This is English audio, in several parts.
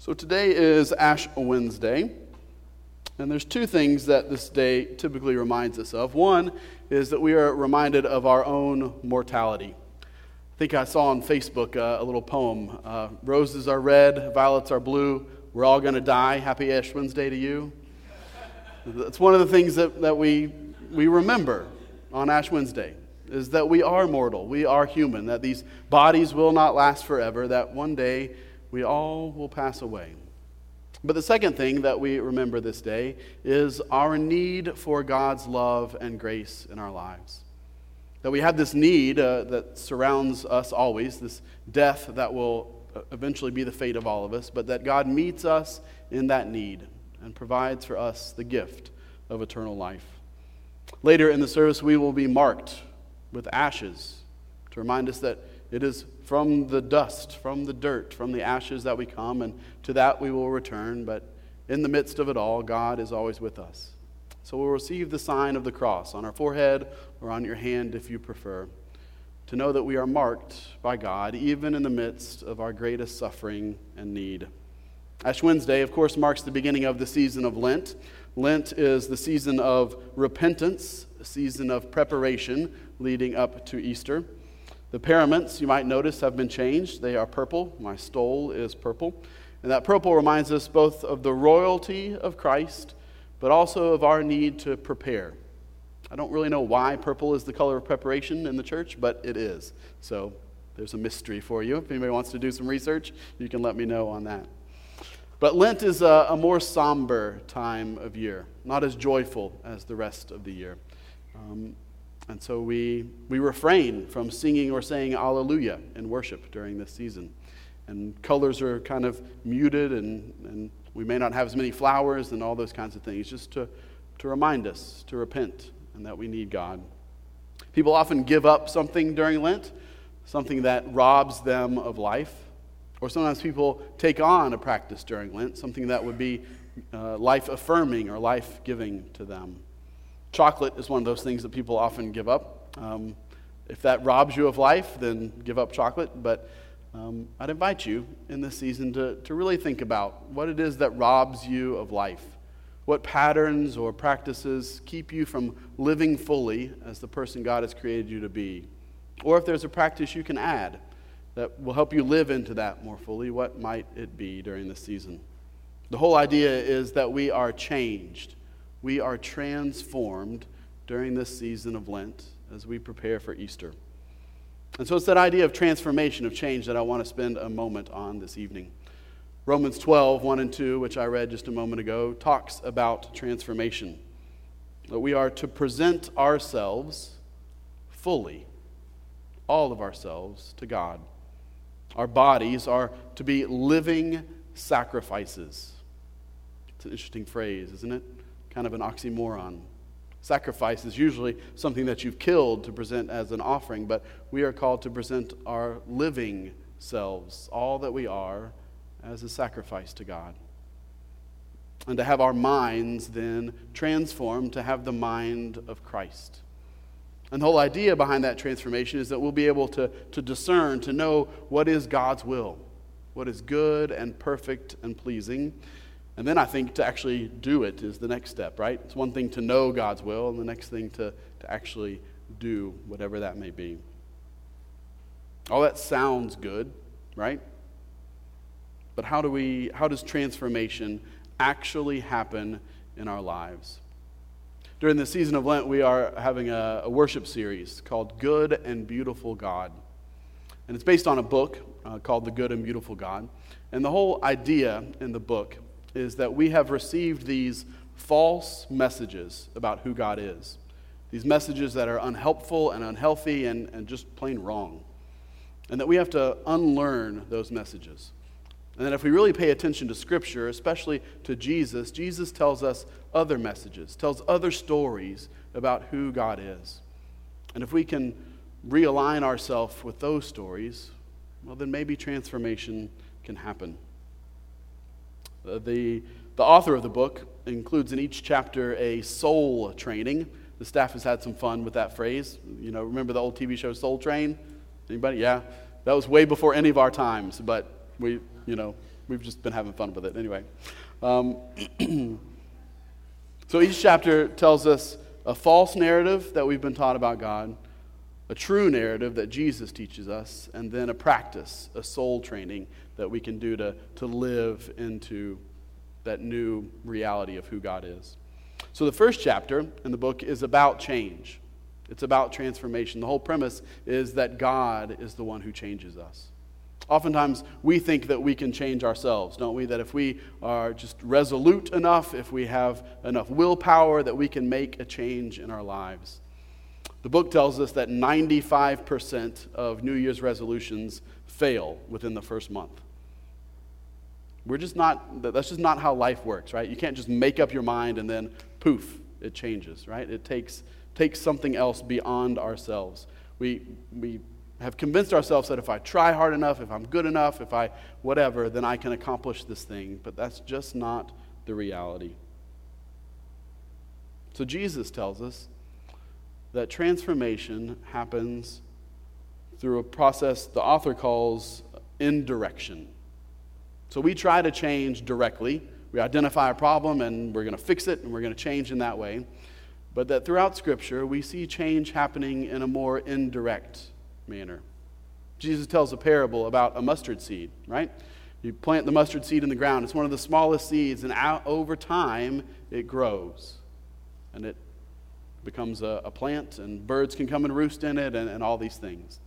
So today is Ash Wednesday, and there's two things that this day typically reminds us of. One is that we are reminded of our own mortality. I think I saw on Facebook a little poem, roses are red, violets are blue, we're all going to die, happy Ash Wednesday to you. That's one of the things that we remember on Ash Wednesday, is that we are mortal, we are human, that these bodies will not last forever, that one day we all will pass away. But the second thing that we remember this day is our need for God's love and grace in our lives. That we have this need that surrounds us always, this death that will eventually be the fate of all of us, but that God meets us in that need and provides for us the gift of eternal life. Later in the service, we will be marked with ashes to remind us that it is from the dust, from the dirt, from the ashes that we come, and to that we will return. But in the midst of it all, God is always with us. So we'll receive the sign of the cross on our forehead or on your hand if you prefer, to know that we are marked by God even in the midst of our greatest suffering and need. Ash Wednesday, of course, marks the beginning of the season of Lent. Lent is the season of repentance, a season of preparation leading up to Easter. The paraments, you might notice, have been changed. They are purple. My stole is purple. And that purple reminds us both of the royalty of Christ, but also of our need to prepare. I don't really know why purple is the color of preparation in the church, but it is. So there's a mystery for you. If anybody wants to do some research, you can let me know on that. But Lent is a more somber time of year, not as joyful as the rest of the year. And so we refrain from singing or saying Alleluia in worship during this season. And colors are kind of muted, and we may not have as many flowers and all those kinds of things, just to remind us to repent and that we need God. People often give up something during Lent, something that robs them of life. Or sometimes people take on a practice during Lent, something that would be life-affirming or life-giving to them. Chocolate is one of those things that people often give up. If that robs you of life, then give up chocolate. But I'd invite you in this season to really think about what it is that robs you of life. What patterns or practices keep you from living fully as the person God has created you to be? Or if there's a practice you can add that will help you live into that more fully, what might it be during this season? The whole idea is that we are changed. We are transformed during this season of Lent as we prepare for Easter. And so it's that idea of transformation, of change, that I want to spend a moment on this evening. Romans 12, 1 and 2, which I read just a moment ago, talks about transformation. That we are to present ourselves fully, all of ourselves, to God. Our bodies are to be living sacrifices. It's an interesting phrase, isn't it? Kind of an oxymoron. Sacrifice is usually something that you've killed to present as an offering, but we are called to present our living selves, all that we are, as a sacrifice to God. And to have our minds then transformed to have the mind of Christ. And the whole idea behind that transformation is that we'll be able to discern, to know what is God's will, what is good and perfect and pleasing. And then I think to actually do it is the next step, right? It's one thing to know God's will, and the next thing to actually do whatever that may be. All that sounds good, right? But how does transformation actually happen in our lives? During the season of Lent, we are having a worship series called Good and Beautiful God. And it's based on a book called The Good and Beautiful God. And the whole idea in the book is that we have received these false messages about who God is. These messages that are unhelpful and unhealthy and just plain wrong. And that we have to unlearn those messages. And then if we really pay attention to Scripture, especially to Jesus, Jesus tells us other messages, tells other stories about who God is. And if we can realign ourselves with those stories, well, then maybe transformation can happen. The author of the book includes in each chapter a soul training. The staff has had some fun with that phrase. You know, remember the old TV show Soul Train? Anybody? Yeah. That was way before any of our times, but we we've just been having fun with it anyway. So each chapter tells us a false narrative that we've been taught about God, a true narrative that Jesus teaches us, and then a practice, a soul training that we can do to live into that new reality of who God is. So the first chapter in the book is about change. It's about transformation. The whole premise is that God is the one who changes us. Oftentimes, we think that we can change ourselves, don't we? That if we are just resolute enough, if we have enough willpower, that we can make a change in our lives. The book tells us that 95% of New Year's resolutions fail within the first month. That's just not how life works, right? You can't just make up your mind and then poof, it changes, right? It takes something else beyond ourselves. We have convinced ourselves that if I try hard enough, if I'm good enough, if I whatever, then I can accomplish this thing. But that's just not the reality. So Jesus tells us that transformation happens through a process the author calls indirection. So we try to change directly. We identify a problem and we're going to fix it and we're going to change in that way. But that throughout Scripture, we see change happening in a more indirect manner. Jesus tells a parable about a mustard seed, right? You plant the mustard seed in the ground. It's one of the smallest seeds, and over time, it grows. And it becomes a plant, and birds can come and roost in it, and all these things.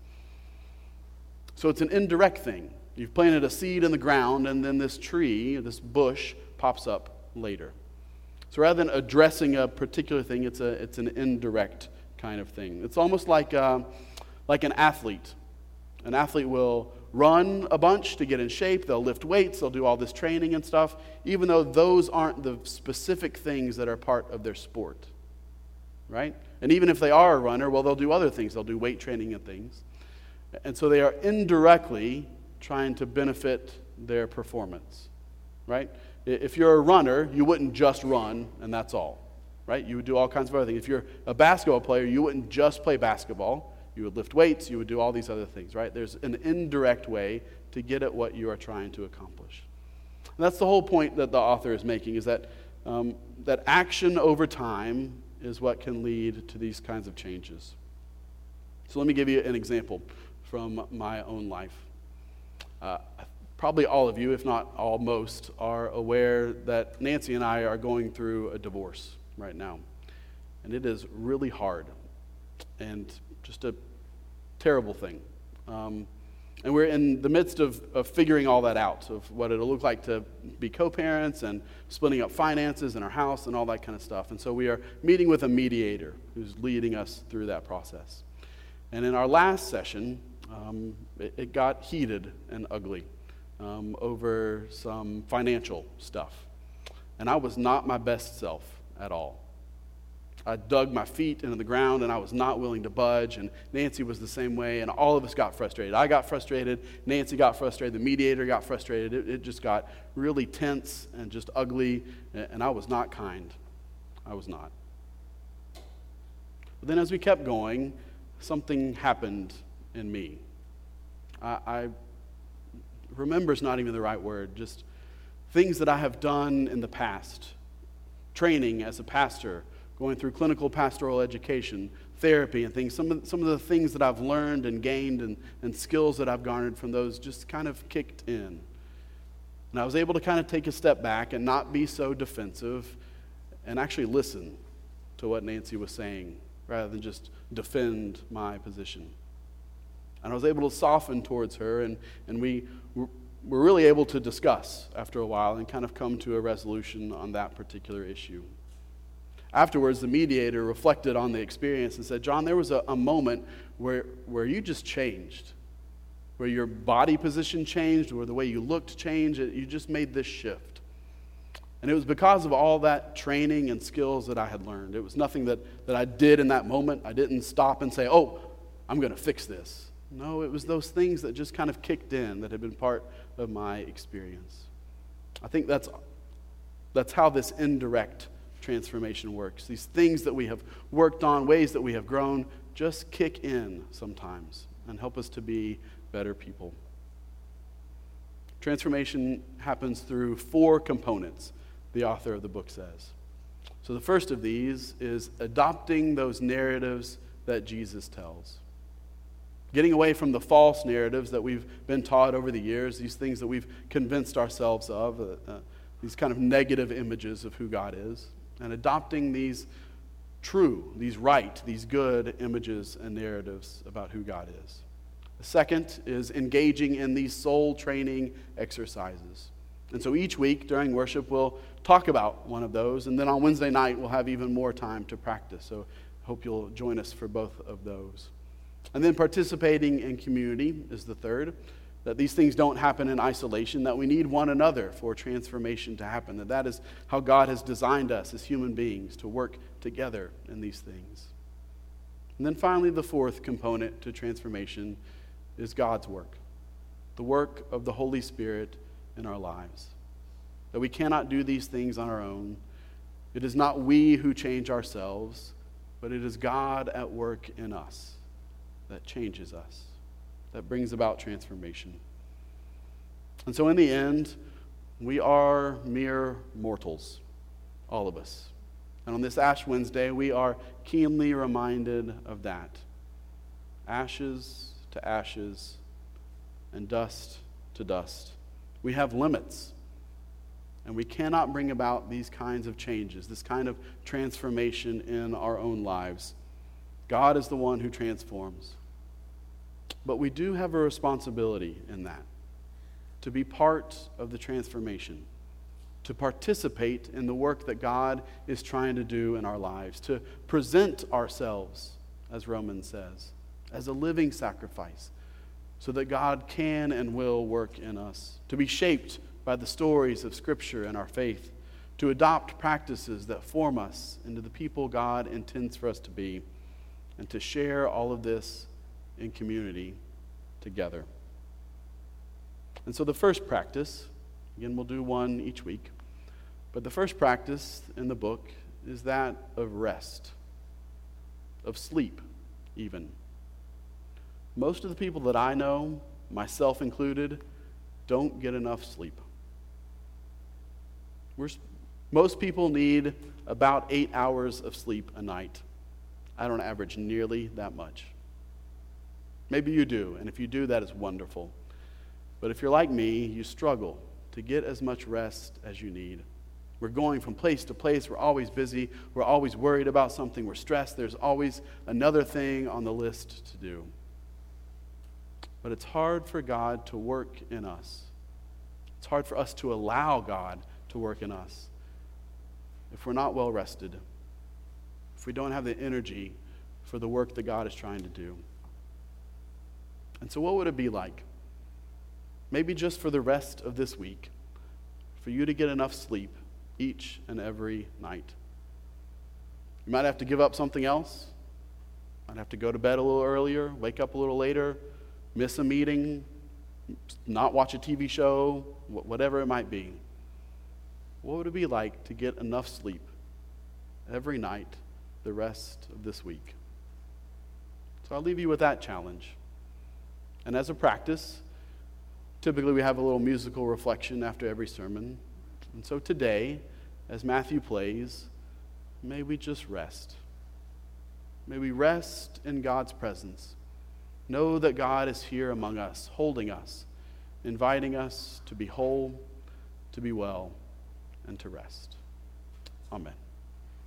So it's an indirect thing. You've planted a seed in the ground, and then this tree, this bush, pops up later. So rather than addressing a particular thing, it's an indirect kind of thing. It's almost like an athlete. An athlete will run a bunch to get in shape. They'll lift weights. They'll do all this training and stuff, even though those aren't the specific things that are part of their sport, right? And even if they are a runner, well, they'll do other things. They'll do weight training and things. And so they are indirectly trying to benefit their performance, right? If you're a runner, you wouldn't just run and that's all, right? You would do all kinds of other things. If you're a basketball player, you wouldn't just play basketball. You would lift weights. You would do all these other things, right? There's an indirect way to get at what you are trying to accomplish. And that's the whole point that the author is making, is that that action over time is what can lead to these kinds of changes. So let me give you an example from my own life. Probably all of you, if not all, most, are aware that Nancy and I are going through a divorce right now. And it is really hard and just a terrible thing. And we're in the midst of figuring all that out, of what it'll look like to be co-parents and splitting up finances in our house and all that kind of stuff. And so we are meeting with a mediator who's leading us through that process. And in our last session, it got heated and ugly over some financial stuff. And I was not my best self at all. I dug my feet into the ground and I was not willing to budge, and Nancy was the same way, and all of us got frustrated. I got frustrated, Nancy got frustrated, the mediator got frustrated. It just got really tense and just ugly, and I was not kind. I was not. But then as we kept going, something happened in me. I remember is not even the right word, just things that I have done in the past, training as a pastor, going through clinical pastoral education, therapy and things. Some of the things that I've learned and gained and skills that I've garnered from those just kind of kicked in. And I was able to kind of take a step back and not be so defensive and actually listen to what Nancy was saying rather than just defend my position. And I was able to soften towards her, and we were really able to discuss after a while and kind of come to a resolution on that particular issue. Afterwards, the mediator reflected on the experience and said, John, there was a moment where you just changed, where your body position changed, where the way you looked changed. You just made this shift. And it was because of all that training and skills that I had learned. It was nothing that I did in that moment. I didn't stop and say, oh, I'm going to fix this. No, it was those things that just kind of kicked in that had been part of my experience. I think that's how this indirect transformation works. These things that we have worked on, ways that we have grown, just kick in sometimes and help us to be better people. Transformation happens through 4 components, the author of the book says. So the first of these is adopting those narratives that Jesus tells. Getting away from the false narratives that we've been taught over the years, these things that we've convinced ourselves of, these kind of negative images of who God is, and adopting these true, these right, these good images and narratives about who God is. The second is engaging in these soul training exercises. And so each week during worship, we'll talk about one of those, and then on Wednesday night, we'll have even more time to practice. So I hope you'll join us for both of those. And then participating in community is the third, that these things don't happen in isolation, that we need one another for transformation to happen, that is how God has designed us as human beings to work together in these things. And then finally, the fourth component to transformation is God's work, the work of the Holy Spirit in our lives. That we cannot do these things on our own. It is not we who change ourselves, but it is God at work in us that changes us, that brings about transformation. And so in the end, we are mere mortals, all of us. And on this Ash Wednesday, we are keenly reminded of that. Ashes to ashes and dust to dust. We have limits, and we cannot bring about these kinds of changes, this kind of transformation in our own lives. God is the one who transforms. But we do have a responsibility in that, to be part of the transformation, to participate in the work that God is trying to do in our lives, to present ourselves, as Romans says, as a living sacrifice, so that God can and will work in us, to be shaped by the stories of Scripture and our faith, to adopt practices that form us into the people God intends for us to be, and to share all of this in community together. And so the first practice, again, we'll do one each week, but the first practice in the book is that of rest, of sleep even. Most of the people that I know, myself included, don't get enough sleep. Most people need about 8 hours of sleep a night. I don't average nearly that much. Maybe you do, and if you do, that is wonderful. But if you're like me, you struggle to get as much rest as you need. We're going from place to place. We're always busy. We're always worried about something. We're stressed. There's always another thing on the list to do. But it's hard for God to work in us. It's hard for us to allow God to work in us if we're not well rested, if we don't have the energy for the work that God is trying to do. And so what would it be like, maybe just for the rest of this week, for you to get enough sleep each and every night? You might have to give up something else. You might have to go to bed a little earlier, wake up a little later, miss a meeting, not watch a TV show, whatever it might be. What would it be like to get enough sleep every night the rest of this week? So I'll leave you with that challenge. And as a practice, typically we have a little musical reflection after every sermon. And so today, as Matthew plays, may we just rest. May we rest in God's presence. Know that God is here among us, holding us, inviting us to be whole, to be well, and to rest. Amen.